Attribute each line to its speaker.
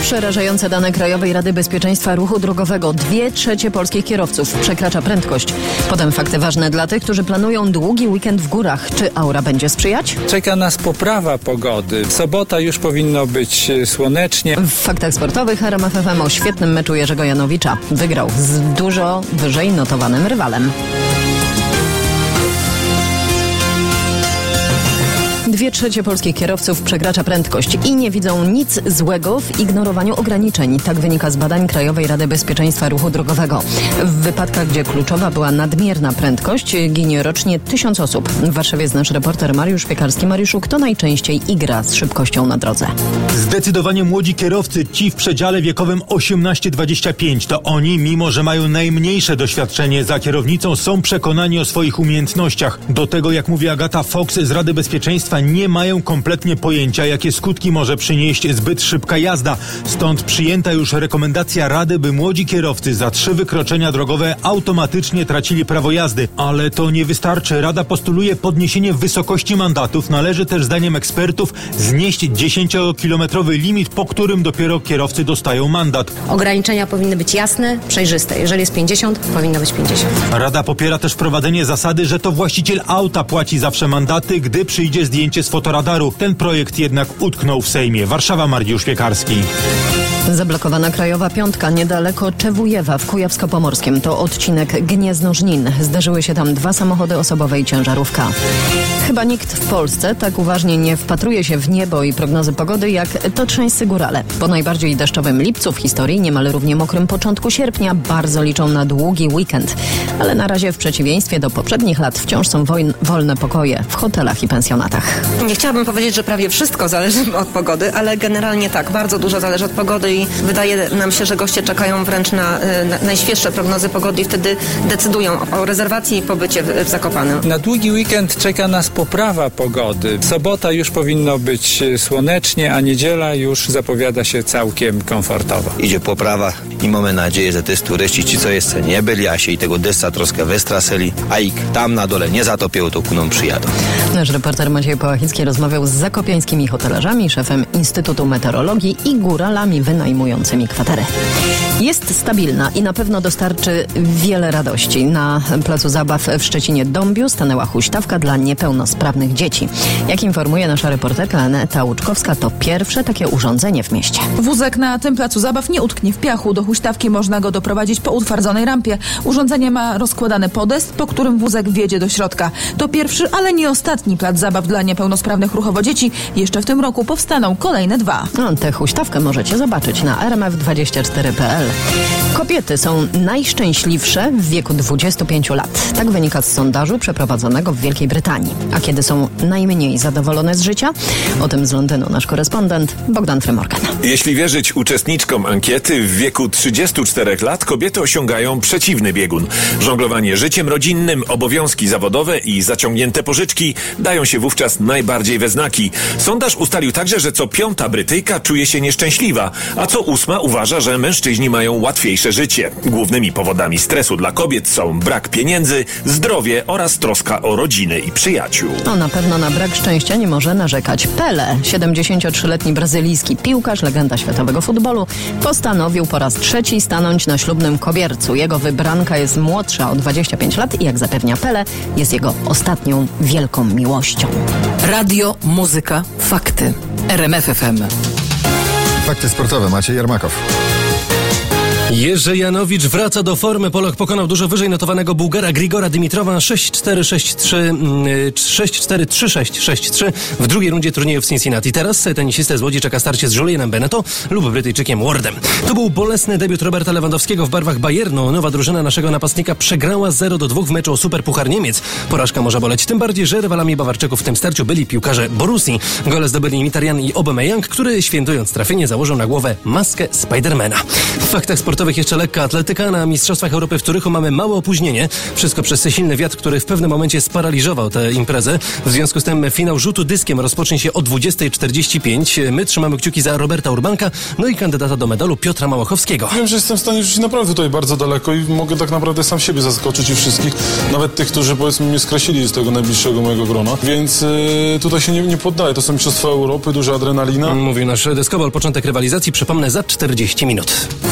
Speaker 1: Przerażające dane Krajowej Rady Bezpieczeństwa Ruchu Drogowego. 2/3 polskich kierowców przekracza prędkość. Potem fakty ważne dla tych, którzy planują długi weekend w górach. Czy aura będzie sprzyjać?
Speaker 2: Czeka nas poprawa pogody. Sobota już powinno być słonecznie.
Speaker 1: W faktach sportowych RMF FM o świetnym meczu Jerzego Janowicza. Wygrał z dużo wyżej notowanym rywalem. 2/3 polskich kierowców przekracza prędkość i nie widzą nic złego w ignorowaniu ograniczeń. Tak wynika z badań Krajowej Rady Bezpieczeństwa Ruchu Drogowego. W wypadkach, gdzie kluczowa była nadmierna prędkość, ginie rocznie 1000 osób. W Warszawie jest nasz reporter Mariusz Piekarski. Mariuszu, kto najczęściej igra z szybkością na drodze?
Speaker 3: Zdecydowanie młodzi kierowcy, ci w przedziale wiekowym 18-25. To oni, mimo że mają najmniejsze doświadczenie za kierownicą, są przekonani o swoich umiejętnościach. Do tego, jak mówi Agata Fox z Rady Bezpieczeństwa, nie mają kompletnie pojęcia, jakie skutki może przynieść zbyt szybka jazda. Stąd przyjęta już rekomendacja Rady, by młodzi kierowcy za 3 wykroczenia drogowe automatycznie tracili prawo jazdy. Ale to nie wystarczy. Rada postuluje podniesienie wysokości mandatów. Należy też, zdaniem ekspertów, znieść 10-kilometrowy limit, po którym dopiero kierowcy dostają mandat.
Speaker 4: Ograniczenia powinny być jasne, przejrzyste. Jeżeli jest 50, powinno być 50.
Speaker 3: Rada popiera też wprowadzenie zasady, że to właściciel auta płaci zawsze mandaty, gdy przyjdzie zdjęcie z fotoradaru. Ten projekt jednak utknął w Sejmie. Warszawa, Mariusz Piekarski.
Speaker 1: Zablokowana Krajowa Piątka niedaleko Czewujewa w Kujawsko-Pomorskim. To odcinek Gniezno-Żnin. Zdarzyły się tam 2 samochody osobowe i ciężarówka. Chyba nikt w Polsce tak uważnie nie wpatruje się w niebo i prognozy pogody jak tatrzańscy górale. Po najbardziej deszczowym lipcu w historii, niemal równie mokrym początku sierpnia, bardzo liczą na długi weekend. Ale na razie w przeciwieństwie do poprzednich lat wciąż są wolne pokoje w hotelach i pensjonatach.
Speaker 5: Nie chciałabym powiedzieć, że prawie wszystko zależy od pogody, ale generalnie tak, bardzo dużo zależy od pogody i wydaje nam się, że goście czekają wręcz na najświeższe prognozy pogody i wtedy decydują o rezerwacji i pobycie w Zakopanem.
Speaker 2: Na długi weekend czeka nas poprawa pogody. Sobota już powinno być słonecznie, a niedziela już zapowiada się całkiem komfortowo.
Speaker 6: Idzie poprawa i mamy nadzieję, że też turyści, ci co jeszcze nie byli, a się i tego deszcza troszkę wystraszyli, a ich tam na dole nie zatopią, to ku nam przyjadą.
Speaker 1: Nasz reporter Maciej Połachicki rozmawiał z zakopiańskimi hotelarzami, szefem Instytutu Meteorologii i góralami wynajmującymi kwatery. Jest stabilna i na pewno dostarczy wiele radości. Na placu zabaw w Szczecinie-Dąbiu stanęła huśtawka dla niepełnosprawnych dzieci. Jak informuje nasza reporterka Aneta Łuczkowska, to pierwsze takie urządzenie w mieście.
Speaker 7: Wózek na tym placu zabaw nie utknie w piachu. Do huśtawki można go doprowadzić po utwardzonej rampie. Urządzenie ma rozkładany podest, po którym wózek wjedzie do środka. To pierwszy, ale nie ostatni plac zabaw dla niepełnosprawnych ruchowo dzieci. Jeszcze w tym roku powstaną kolejne 2.
Speaker 1: Tę huśtawkę możecie zobaczyć na rmf24.pl. Kobiety są najszczęśliwsze w wieku 25 lat. Tak wynika z sondażu przeprowadzonego w Wielkiej Brytanii. A kiedy są najmniej zadowolone z życia? O tym z Londynu nasz korespondent Bogdan Frymorgan.
Speaker 8: Jeśli wierzyć uczestniczkom ankiety, w wieku 34 lat kobiety osiągają przeciwny biegun. Żonglowanie życiem rodzinnym, obowiązki zawodowe i zaciągnięte pożyczki dają się wówczas najbardziej we znaki. Sondaż ustalił także, że co 5. Brytyjka czuje się nieszczęśliwa, a co 8. uważa, że mężczyźni mają łatwiejsze życie. Głównymi powodami stresu dla kobiet są brak pieniędzy, zdrowie oraz troska o rodziny i przyjaciół.
Speaker 1: Na pewno na brak szczęścia nie może narzekać Pelé. 73-letni brazylijski piłkarz, legenda światowego futbolu, postanowił po raz 3. stanąć na ślubnym kobiercu. Jego wybranka jest młodsza o 25 lat i jak zapewnia Pelé, jest jego ostatnią wielką miłością.
Speaker 9: Radio, muzyka, fakty. RMF FM.
Speaker 10: Fakty sportowe. Maciej Jarmakow.
Speaker 11: Jerzy Janowicz wraca do formy. Polak pokonał dużo wyżej notowanego Bułgara Grigora Dimitrowa 6-4-6-3 w drugiej rundzie turnieju w Cincinnati. Teraz tenisistę z Łodzi czeka starcie z Julienem Beneteau lub Brytyjczykiem Wardem. To był bolesny debiut Roberta Lewandowskiego w barwach Bayernu. Nowa drużyna naszego napastnika przegrała 0-2 w meczu o Superpuchar Niemiec. Porażka może boleć, tym bardziej, że rywalami Bawarczyków w tym starciu byli piłkarze Borussii. Gole zdobyli Mkhitaryan i Aubameyang, który świętując trafienie założył na głowę maskę Spidermana. W faktach sportowych sportowych jeszcze lekka atletyka. Na Mistrzostwach Europy w Zurychu mamy małe opóźnienie. Wszystko przez silny wiatr, który w pewnym momencie sparaliżował tę imprezę. W związku z tym finał rzutu dyskiem rozpocznie się o 20:45. My trzymamy kciuki za Roberta Urbanka, no i kandydata do medalu Piotra Małochowskiego.
Speaker 12: Wiem, że jestem w stanie rzucić naprawdę tutaj bardzo daleko i mogę tak naprawdę sam siebie zaskoczyć i wszystkich, nawet tych, którzy powiedzmy mnie skreślili z tego najbliższego mojego grona. Więc tutaj się nie poddaję. To są Mistrzostwa Europy, duża adrenalina.
Speaker 11: Mówił nasz deskobol. Początek rywalizacji, przypomnę, za 40 minut.